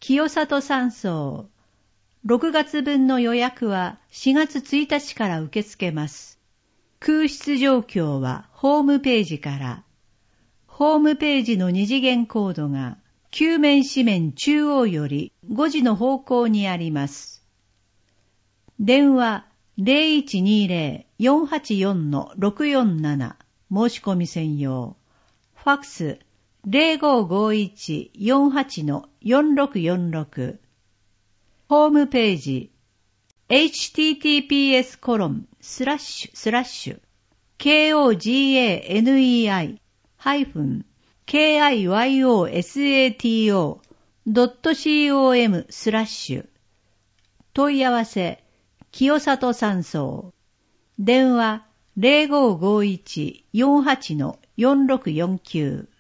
清里山荘。6月分の予約は4月1日から受け付けます。空室状況はホームページから。ホームページの二次元コードが9面四面中央より5時の方向にあります。電話 0120-484-647 申し込み専用。ファックス 0551-48-4646。ホームページ https://koganoe-kiyosato.com/ 問い合わせ清里山荘。電話 0551-48-4649